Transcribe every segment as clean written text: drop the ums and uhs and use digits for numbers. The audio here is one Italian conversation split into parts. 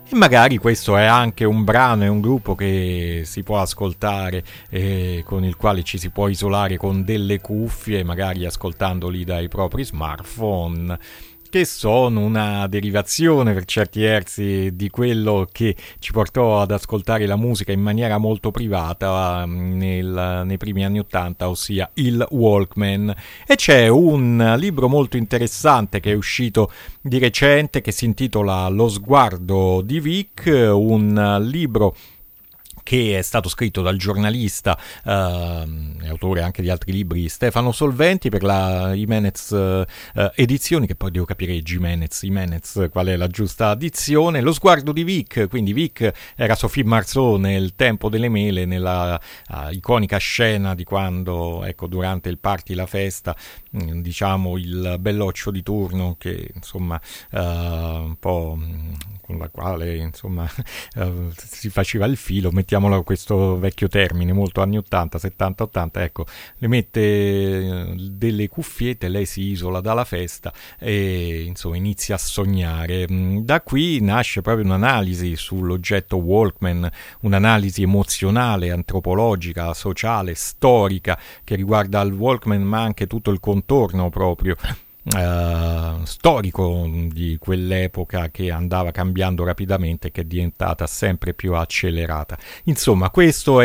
E magari questo è anche un brano, è un gruppo che si può ascoltare, con il quale ci si può isolare con delle cuffie, magari ascoltandoli dai propri smartphone, che sono una derivazione per certi versi di quello che ci portò ad ascoltare la musica in maniera molto privata nei primi anni '80, ossia il Walkman. E c'è un libro molto interessante che è uscito di recente che si intitola Lo sguardo di Vic, un libro che è stato scritto dal giornalista e autore anche di altri libri Stefano Solventi per la Jimenez Edizioni, che poi devo capire Jimenez qual è la giusta dizione. Lo sguardo di Vic, quindi Vic era Sophie Marceau nel Tempo delle Mele, nella iconica scena di quando, ecco, durante il party, la festa, diciamo il belloccio di turno che insomma un po' con la quale insomma si faceva il filo, mettiamolo questo vecchio termine, molto anni 80, 70, 80, ecco, le mette delle cuffiette, lei si isola dalla festa e insomma inizia a sognare. Da qui nasce proprio un'analisi sull'oggetto Walkman, un'analisi emozionale, antropologica, sociale, storica che riguarda il Walkman, ma anche tutto il contorno proprio storico di quell'epoca, che andava cambiando rapidamente e che è diventata sempre più accelerata. Insomma, questo è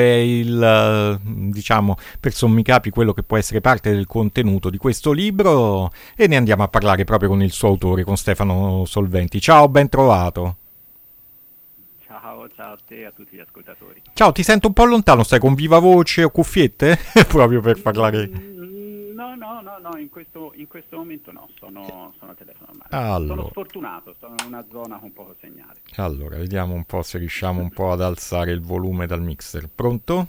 diciamo, per sommi capi, quello che può essere parte del contenuto di questo libro, e ne andiamo a parlare proprio con il suo autore, con Stefano Solventi. Ciao, ben trovato. Ciao a te e a tutti gli ascoltatori. Ciao, ti sento un po' lontano, stai con viva voce o cuffiette? Proprio per parlare. No, in questo momento no, sono a telefono normale. Sono Allora, sfortunato, sono in una zona con poco segnale. vediamo un po' se riusciamo un po' ad alzare il volume dal mixer. Pronto?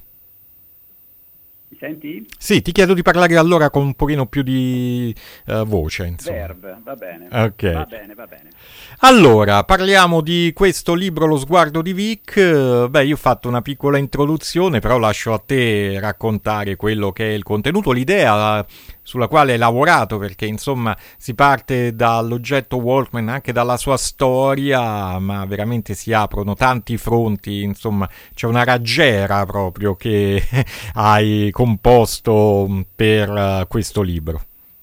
Mi senti? Sì, ti chiedo di parlare allora con un pochino più di voce, insomma. Va bene, Ok. va bene. Allora, parliamo di questo libro, Lo sguardo di Vic. Beh, io ho fatto una piccola introduzione, però lascio a te raccontare quello che è il contenuto, l'idea sulla quale hai lavorato, perché insomma si parte dall'oggetto Walkman, anche dalla sua storia, ma veramente si aprono tanti fronti, insomma c'è una raggiera proprio che hai composto per questo libro.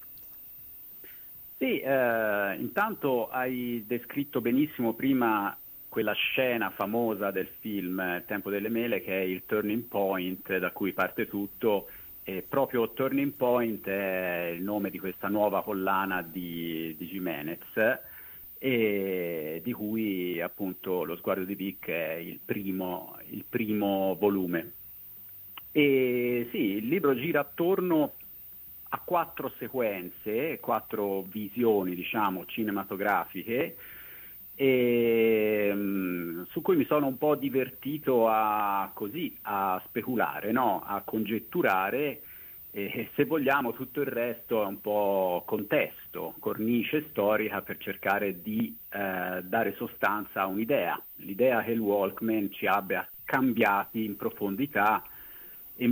Sì, intanto hai descritto benissimo prima quella scena famosa del film Tempo delle Mele, che è il turning point da cui parte tutto, e proprio Turning Point è il nome di questa nuova collana di Jimenez, e di cui appunto Lo sguardo di Vic è il primo volume. E sì, il libro gira attorno a 4 sequenze, 4 visioni, diciamo, cinematografiche, su cui mi sono un po' divertito a speculare, no? A congetturare, e se vogliamo tutto il resto è un po' contesto, cornice storica per cercare di dare sostanza a un'idea, l'idea che il Walkman ci abbia cambiati in profondità e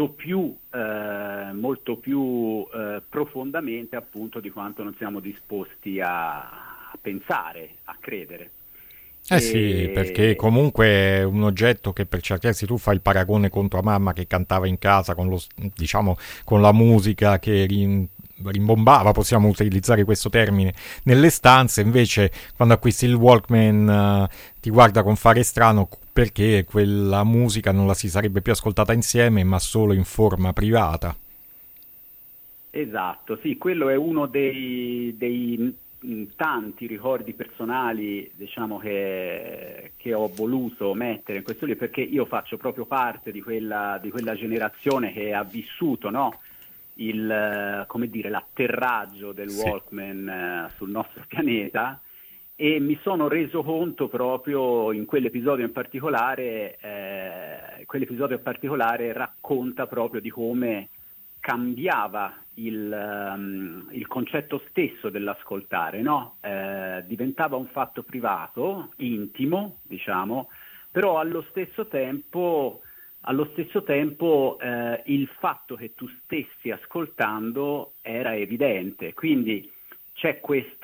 molto più profondamente, appunto, di quanto non siamo disposti a pensare, a credere. Eh sì, perché E, comunque è un oggetto che per certi versi tu fai il paragone con tua mamma che cantava in casa con diciamo, con la musica che rimbombava, possiamo utilizzare questo termine, nelle stanze. Invece quando acquisti il Walkman ti guarda con fare strano, perché quella musica non la si sarebbe più ascoltata insieme, ma solo in forma privata. esatto, sì, quello è uno dei tanti ricordi personali, diciamo, che ho voluto mettere in questo libro, perché io faccio proprio parte di quella generazione che ha vissuto, no? Come dire, l'atterraggio del Sì. Walkman sul nostro pianeta, e mi sono reso conto proprio in quell'episodio in particolare racconta proprio di come cambiava il concetto stesso dell'ascoltare, no? Diventava un fatto privato, intimo, diciamo, però allo stesso tempo il fatto che tu stessi ascoltando era evidente, quindi c'è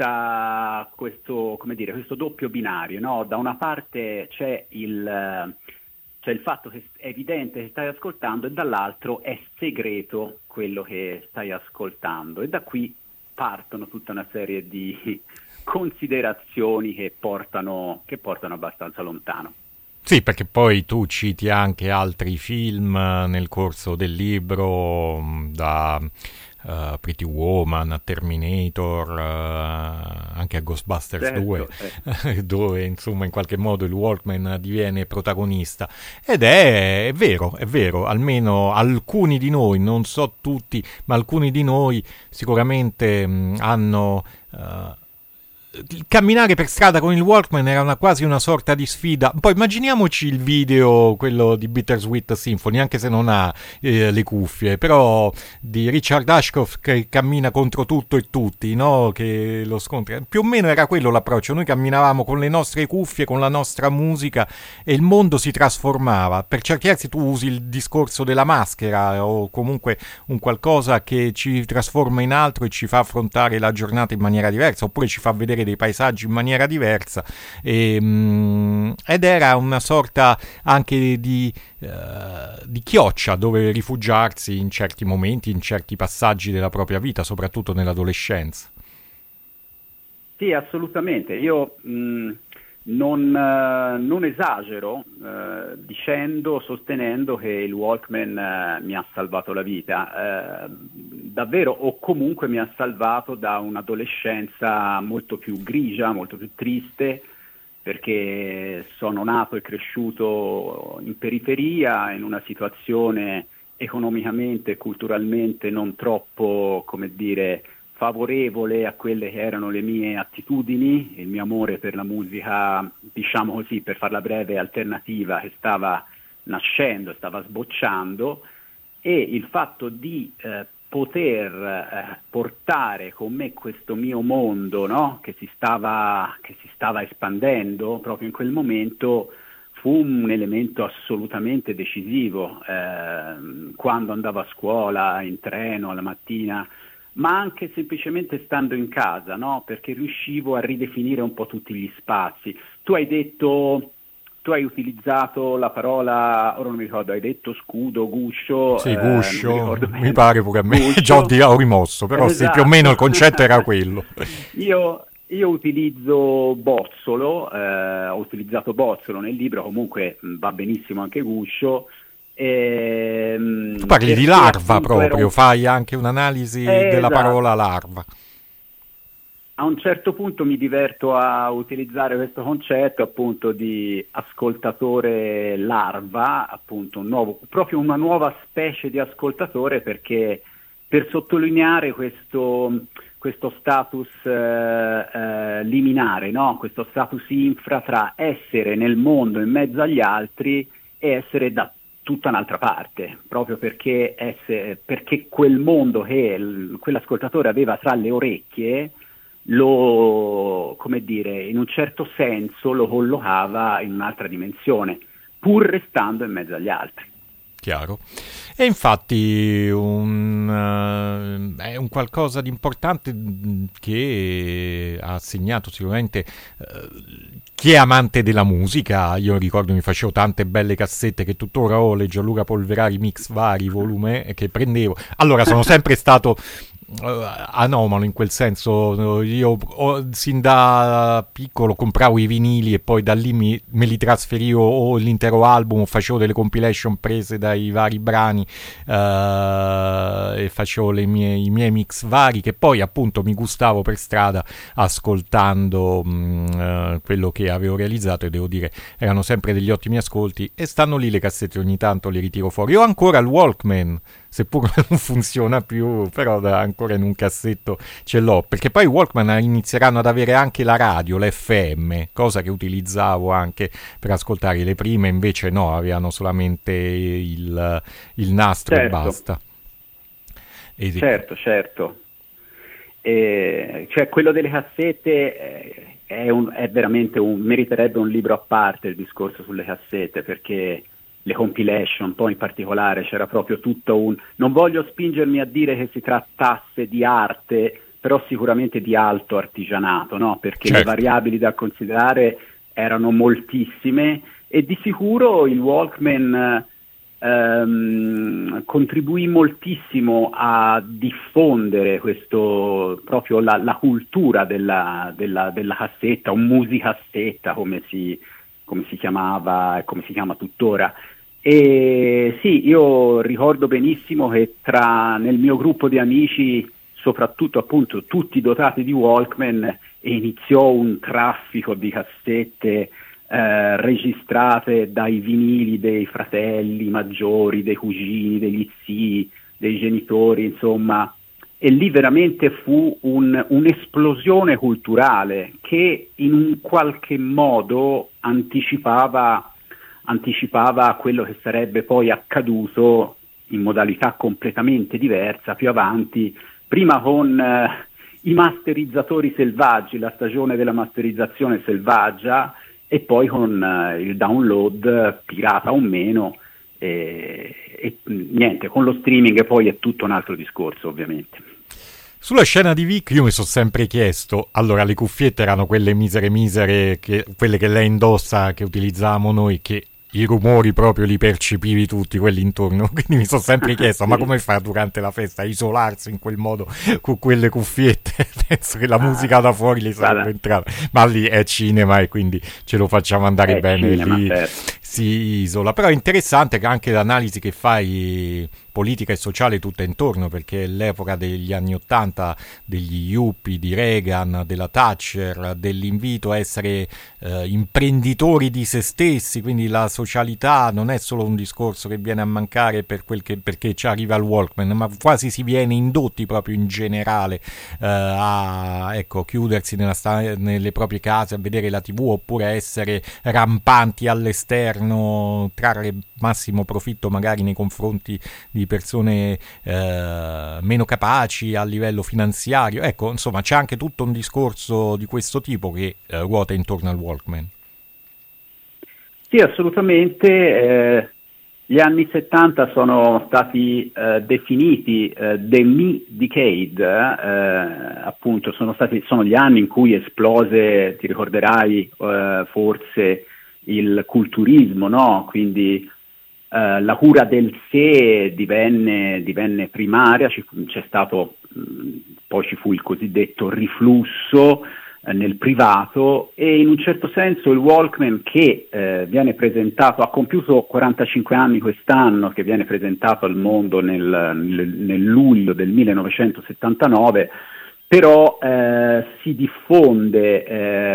come dire, questo doppio binario, no? Da una parte c'è il fatto che è evidente che stai ascoltando e dall'altro è segreto quello che stai ascoltando, e da qui partono tutta una serie di considerazioni che portano abbastanza lontano. Sì, perché poi tu citi anche altri film nel corso del libro, da Pretty Woman a Terminator, anche a Ghostbusters 2, Certo, dove insomma in qualche modo il Walkman diviene protagonista. Ed è vero, almeno alcuni di noi, non so tutti, ma alcuni di noi sicuramente hanno... camminare per strada con il Walkman era quasi una sorta di sfida. Poi immaginiamoci il video, quello di Bittersweet Symphony, anche se non ha le cuffie, però di Richard Ashcroft che cammina contro tutto e tutti, no? Che lo scontra. Più o meno era quello l'approccio. Noi camminavamo con le nostre cuffie, con la nostra musica, e il mondo si trasformava. Per certi versi tu usi il discorso della maschera, o comunque un qualcosa che ci trasforma in altro e ci fa affrontare la giornata in maniera diversa, oppure ci fa vedere dei paesaggi in maniera diversa, ed era una sorta anche di chioccia dove rifugiarsi in certi momenti, in certi passaggi della propria vita, soprattutto nell'adolescenza. sì, assolutamente. Io non esagero sostenendo che il Walkman mi ha salvato la vita, davvero, o comunque mi ha salvato da un'adolescenza molto più grigia, molto più triste, perché sono nato e cresciuto in periferia, in una situazione economicamente e culturalmente non troppo, come dire, favorevole a quelle che erano le mie attitudini, il mio amore per la musica, diciamo così, per farla breve, alternativa, che stava nascendo, stava sbocciando, e il fatto di poter portare con me questo mio mondo, no? che si stava espandendo proprio in quel momento, fu un elemento assolutamente decisivo quando andavo a scuola, in treno, alla mattina, ma anche semplicemente stando in casa, no? Perché riuscivo a ridefinire un po' tutti gli spazi. Tu hai utilizzato la parola, ora non mi ricordo, hai detto scudo, guscio, Sì, non mi guscio, ricordo mi bene. pare pure a me, già Guscio, ho rimosso, però sì, più o meno il esatto. concetto era quello. Io utilizzo bozzolo, ho utilizzato bozzolo nel libro, comunque va benissimo anche guscio, Tu parli di perché larva appunto era proprio, fai anche un'analisi della esatto. parola larva. A un certo punto mi diverto a utilizzare questo concetto appunto di ascoltatore larva, appunto proprio una nuova specie di ascoltatore, perché per sottolineare questo status liminare, no? Questo status infra tra essere nel mondo in mezzo agli altri e essere da tutta un'altra parte, proprio perché quel mondo che quell'ascoltatore aveva tra le orecchie come dire, in un certo senso lo collocava in un'altra dimensione, pur restando in mezzo agli altri. Chiaro. E infatti è un qualcosa di importante che ha segnato sicuramente chi è amante della musica. Io ricordo mi facevo tante belle cassette che tuttora ho, le Gianluca Polverari mix vari, volume, che prendevo. Allora sono sempre stato anomalo in quel senso. Io sin da piccolo compravo i vinili e poi da lì me li trasferivo, o l'intero album, o facevo delle compilation prese dai vari brani, e facevo i miei mix vari che poi appunto mi gustavo per strada ascoltando quello che avevo realizzato, e devo dire erano sempre degli ottimi ascolti, e stanno lì le cassette, ogni tanto le ritiro fuori. Io ho ancora il Walkman, seppur non funziona più, però ancora in un cassetto ce l'ho, perché poi i Walkman inizieranno ad avere anche la radio, l'FM, cosa che utilizzavo anche per ascoltare. Le prime invece no, avevano solamente il nastro e Certo, basta. certo. Cioè quello delle cassette è veramente meriterebbe un libro a parte il discorso sulle cassette, perché le compilation, poi in particolare, c'era proprio tutto non voglio spingermi a dire che si trattasse di arte, però sicuramente di alto artigianato, no? Perché Certo. le variabili da considerare erano moltissime e di sicuro il Walkman contribuì moltissimo a diffondere proprio la cultura della cassetta, un musicassetta come si chiamava e come si chiama tuttora. E sì, io ricordo benissimo che nel mio gruppo di amici, soprattutto appunto tutti dotati di Walkman, iniziò un traffico di cassette registrate dai vinili dei fratelli maggiori, dei cugini, degli zii, dei genitori, insomma, e lì veramente fu un'esplosione culturale che in un qualche modo anticipava quello che sarebbe poi accaduto in modalità completamente diversa più avanti, prima con i masterizzatori selvaggi, la stagione della masterizzazione selvaggia, e poi con il download, pirata o meno, e niente, con lo streaming poi è tutto un altro discorso, ovviamente. Sulla scena di Vic io mi sono sempre chiesto, allora le cuffiette erano quelle misere, quelle che lei indossa, che utilizzavamo noi, che i rumori proprio li percepivi tutti, quelli intorno, quindi mi sono sempre chiesto, ma come fa durante la festa a isolarsi in quel modo con quelle cuffiette? Penso che la musica da fuori li sarebbe entrata, ma lì è cinema e quindi ce lo facciamo andare bene, cinema, lì certo. si isola, però è interessante che anche l'analisi che fai politica e sociale tutta intorno, perché è l'epoca degli anni '80, degli Yuppie, di Reagan, della Thatcher, dell'invito a essere imprenditori di se stessi, quindi la socialità non è solo un discorso che viene a mancare perché ci arriva il Walkman, ma quasi si viene indotti proprio in generale a chiudersi nelle proprie case a vedere la TV, oppure a essere rampanti all'esterno, trarre massimo profitto magari nei confronti di persone meno capaci a livello finanziario. Ecco, insomma, c'è anche tutto un discorso di questo tipo che ruota intorno al Walkman. Sì, assolutamente. Gli anni 70 sono stati definiti the Me Decade, appunto sono gli anni in cui esplose, ti ricorderai forse, il culturismo, no? Quindi la cura del sé divenne primaria, c'è stato, poi ci fu il cosiddetto riflusso nel privato, e in un certo senso il Walkman, che viene presentato, ha compiuto 45 anni quest'anno, che viene presentato al mondo nel luglio del 1979, però si diffonde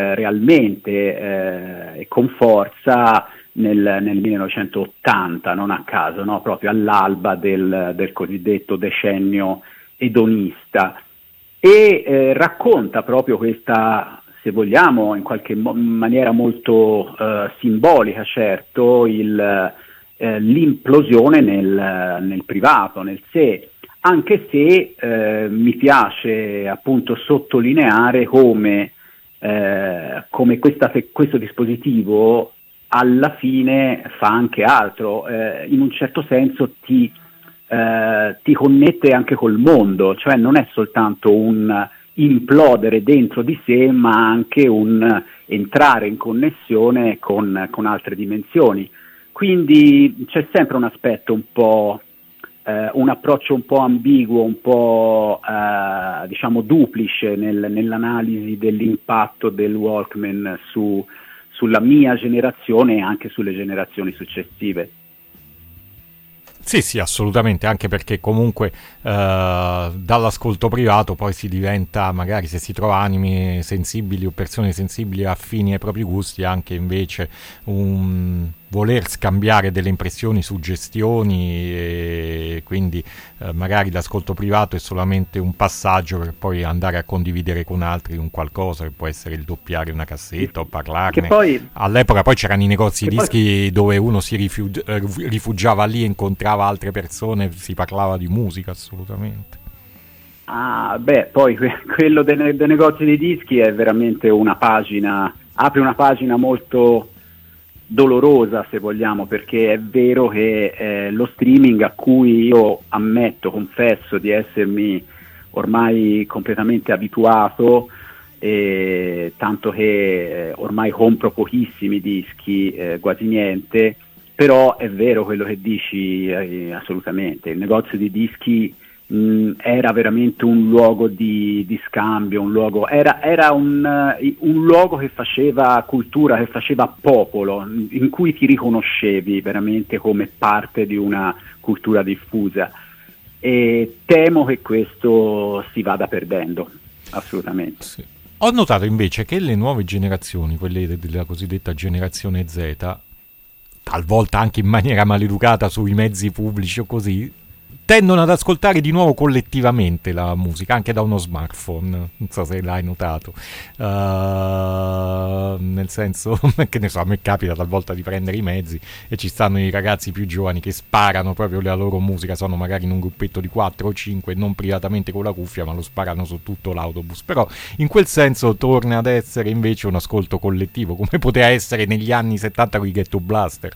realmente e con forza nel 1980, non a caso, no? Proprio all'alba del cosiddetto decennio edonista, e racconta proprio questa, se vogliamo, in qualche maniera molto simbolica, certo, l'implosione nel privato, nel sé, anche se mi piace appunto sottolineare come questo dispositivo alla fine fa anche altro, in un certo senso ti connette anche col mondo, cioè non è soltanto un implodere dentro di sé, ma anche un entrare in connessione con altre dimensioni. Quindi c'è sempre un aspetto un po', un approccio un po' ambiguo, un po' diciamo duplice nell'analisi dell'impatto del Walkman sulla mia generazione e anche sulle generazioni successive. Sì, assolutamente, anche perché comunque dall'ascolto privato poi si diventa, magari se si trova animi sensibili o persone sensibili affini ai propri gusti, anche invece un voler scambiare delle impressioni, suggestioni, e quindi magari l'ascolto privato è solamente un passaggio per poi andare a condividere con altri un qualcosa che può essere il doppiare una cassetta o parlarne. All'epoca poi c'erano i negozi dischi dove uno si rifugiava lì, incontrava altre persone, si parlava di musica, assolutamente. Poi quello dei negozi di dischi è veramente apre una pagina molto dolorosa, se vogliamo, perché è vero che lo streaming, a cui io confesso di essermi ormai completamente abituato, tanto che ormai compro pochissimi dischi, quasi niente, però è vero quello che dici, assolutamente. Il negozio di dischi era veramente un luogo di scambio, era un luogo che faceva cultura, che faceva popolo, in cui ti riconoscevi veramente come parte di una cultura diffusa, e temo che questo si vada perdendo, assolutamente. Sì. Ho notato invece che le nuove generazioni, quelle della cosiddetta generazione Z, talvolta anche in maniera maleducata sui mezzi pubblici o così, tendono ad ascoltare di nuovo collettivamente la musica, anche da uno smartphone, non so se l'hai notato. Nel senso, che ne so, a me capita talvolta di prendere i mezzi e ci stanno i ragazzi più giovani che sparano proprio la loro musica, sono magari in un gruppetto di 4 o 5, non privatamente con la cuffia, ma lo sparano su tutto l'autobus. Però in quel senso torna ad essere invece un ascolto collettivo, come poteva essere negli anni 70 con i Ghetto Blaster.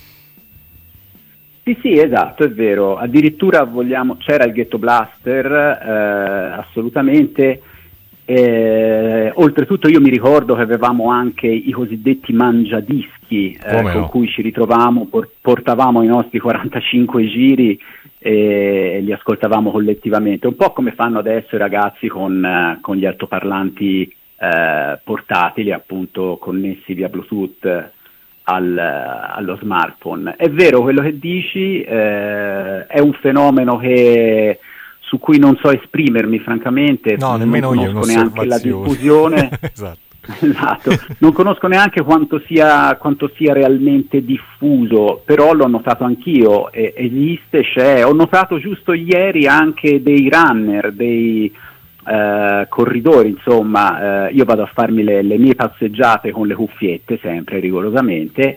Sì, esatto, è vero. Addirittura c'era il Ghetto Blaster, assolutamente. Oltretutto io mi ricordo che avevamo anche i cosiddetti mangiadischi, con cui ci ritrovavamo, portavamo i nostri 45 giri e li ascoltavamo collettivamente, un po' come fanno adesso i ragazzi con gli altoparlanti portatili, appunto connessi via Bluetooth allo smartphone. È vero quello che dici, è un fenomeno su cui non so esprimermi francamente, no, nemmeno non conosco neanche la diffusione. Esatto. Non conosco neanche quanto sia realmente diffuso, però l'ho notato anch'io, esiste, c'è. Ho notato giusto ieri anche dei runner, dei corridori, insomma, io vado a farmi le mie passeggiate con le cuffiette, sempre rigorosamente,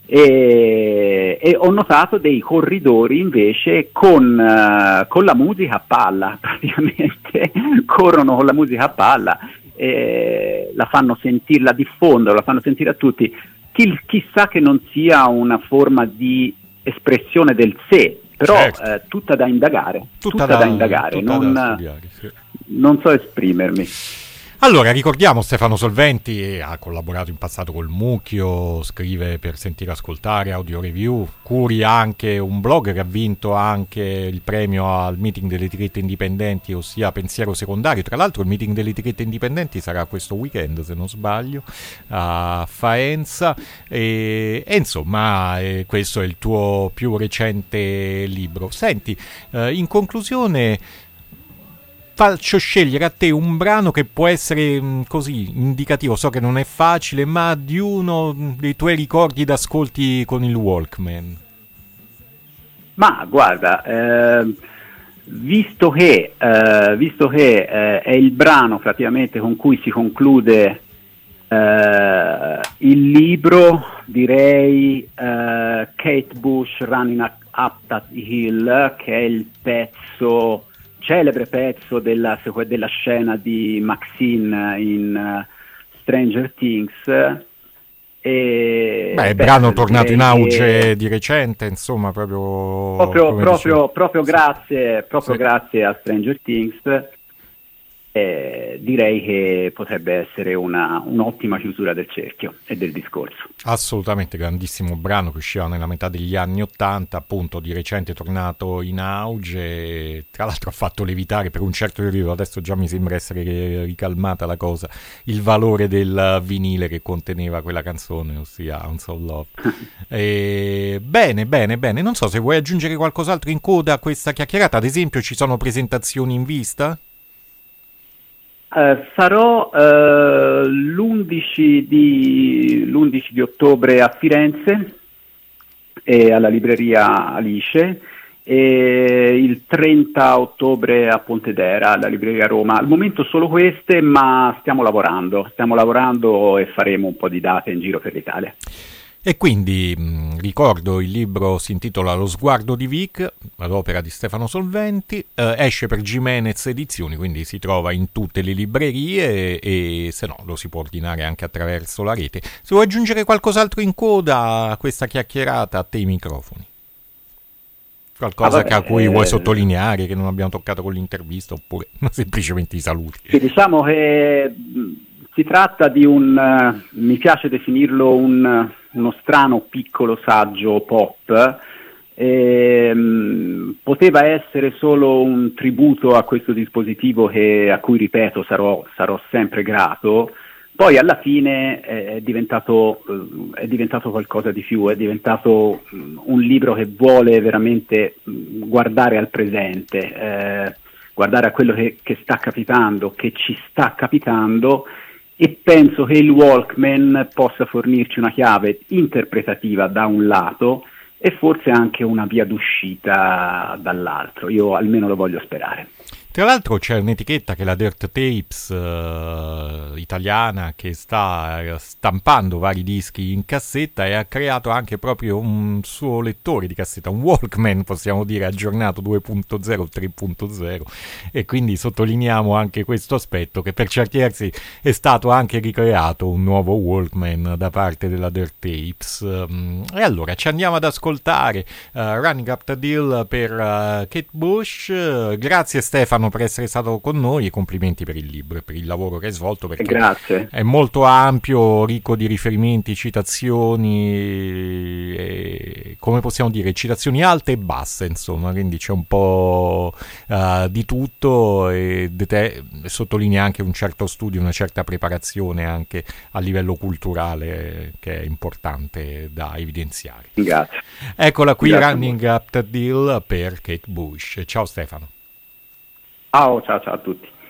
e ho notato dei corridori invece con la musica a palla, praticamente corrono con la musica a palla, la fanno sentire, la diffondono, la fanno sentire a tutti. Chissà che non sia una forma di espressione del sé, però certo. Tutta da indagare, tutta da indagare, da studiare, sì. Non so esprimermi. Allora, ricordiamo Stefano Solventi, ha collaborato in passato col Mucchio, scrive per Sentire Ascoltare, audio review, curi anche un blog che ha vinto anche il premio al meeting delle etichette indipendenti, ossia Pensiero Secondario. Tra l'altro il meeting delle etichette indipendenti sarà questo weekend, se non sbaglio, a Faenza, e insomma questo è il tuo più recente libro. Senti, in conclusione, faccio scegliere a te un brano che può essere così indicativo, so che non è facile, ma di uno dei tuoi ricordi d'ascolti con il Walkman. Ma guarda, visto che è il brano praticamente con cui si conclude il libro, direi Kate Bush Running Up That Hill, che è il celebre pezzo della scena di Maxine in Stranger Things. Brano tornato in auge di recente, insomma, proprio grazie a Stranger Things. Direi che potrebbe essere un'ottima chiusura del cerchio e del discorso. Assolutamente, grandissimo brano che usciva nella metà degli anni '80, appunto di recente tornato in auge, tra l'altro ha fatto lievitare per un certo periodo, adesso già mi sembra essere ricalmata la cosa, il valore del vinile che conteneva quella canzone, ossia Ounce of Love. Bene, non so se vuoi aggiungere qualcos'altro in coda a questa chiacchierata, ad esempio ci sono presentazioni in vista? Sarò l'11 di ottobre a Firenze alla libreria Alice, e il 30 ottobre a Pontedera alla libreria Roma. Al momento solo queste, ma stiamo lavorando e faremo un po' di date in giro per l'Italia. E quindi ricordo, il libro si intitola Lo sguardo di Vic, l'opera di Stefano Solventi, esce per Gimenez Edizioni, quindi si trova in tutte le librerie e se no lo si può ordinare anche attraverso la rete. Se vuoi aggiungere qualcos'altro in coda a questa chiacchierata, a te i microfoni. Qualcosa a cui vuoi sottolineare, che non abbiamo toccato con l'intervista, oppure semplicemente i saluti? Sì, diciamo che si tratta di mi piace definirlo uno strano piccolo saggio pop. Poteva essere solo un tributo a questo dispositivo a cui, ripeto, sarò sempre grato. Poi alla fine è diventato qualcosa di più, è diventato un libro che vuole veramente guardare al presente, guardare a quello che sta capitando, che ci sta capitando, e penso che il Walkman possa fornirci una chiave interpretativa da un lato e forse anche una via d'uscita dall'altro. Io almeno lo voglio sperare. Tra l'altro c'è un'etichetta che è la Dirt Tapes italiana, che sta stampando vari dischi in cassetta e ha creato anche proprio un suo lettore di cassetta, un Walkman, possiamo dire, aggiornato 2.0, 3.0, e quindi sottolineiamo anche questo aspetto, che per certi versi è stato anche ricreato un nuovo Walkman da parte della Dirt Tapes. E allora ci andiamo ad ascoltare Running Up the Deal per Kate Bush. Grazie Stefano per essere stato con noi, e complimenti per il libro e per il lavoro che hai svolto, perché grazie. È molto ampio, ricco di riferimenti, citazioni, e, come possiamo dire, citazioni alte e basse, insomma, quindi c'è un po' di tutto, e te sottolinea anche un certo studio, una certa preparazione anche a livello culturale, che è importante da evidenziare. Grazie. Eccola qui, Grazie. Running Up the Deal per Kate Bush. Ciao Stefano. Ciao a tutti.